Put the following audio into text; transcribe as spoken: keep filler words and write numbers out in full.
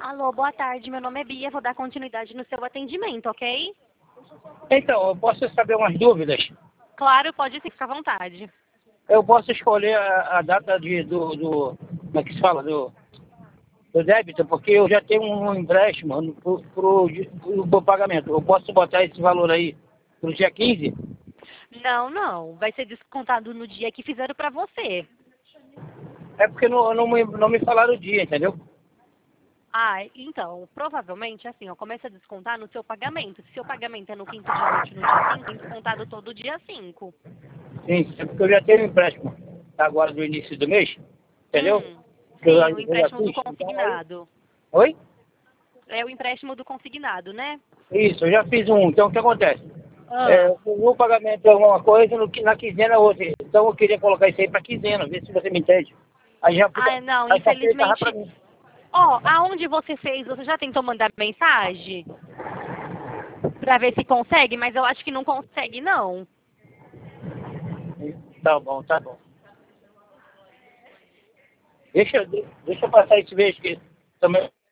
Alô, boa tarde. Meu nome é Bia. Vou dar continuidade no seu atendimento, ok? Então, eu posso saber umas dúvidas? Claro, pode sim, fica à vontade. Eu posso escolher a, a data de, do, do... Como é que se fala? Do, do débito, porque eu já tenho um empréstimo pro, pro, pro, pro pagamento. Eu posso botar esse valor aí pro dia quinze? Não, não. Vai ser descontado no dia que fizeram pra você. É porque não, não, me, não me falaram o dia, entendeu? Ah, então, provavelmente, assim, ó, começa a descontar no seu pagamento. Se seu pagamento é no quinto dia útil, no dia cinco, tem descontado todo dia cinco. Sim, é porque eu já tenho um empréstimo agora do início do mês, entendeu? Hum, Que eu, já- sim, o eu já empréstimo do fiz. Então, aí... consignado. Oi? É o empréstimo do consignado, né? Isso, eu já fiz um. Então, o que acontece? É, Ah. no pagamento é uma coisa, no, na quinzena é outra. Então eu queria colocar isso aí para quinzena, ver se você me entende. Aí já fica, Ah, não, aí facilitava para infelizmente. mim. Ó, aonde você fez, você já tentou mandar mensagem? Pra ver se consegue, mas eu acho que não consegue, não. Tá bom, tá bom. Deixa, deixa eu passar esse mês que também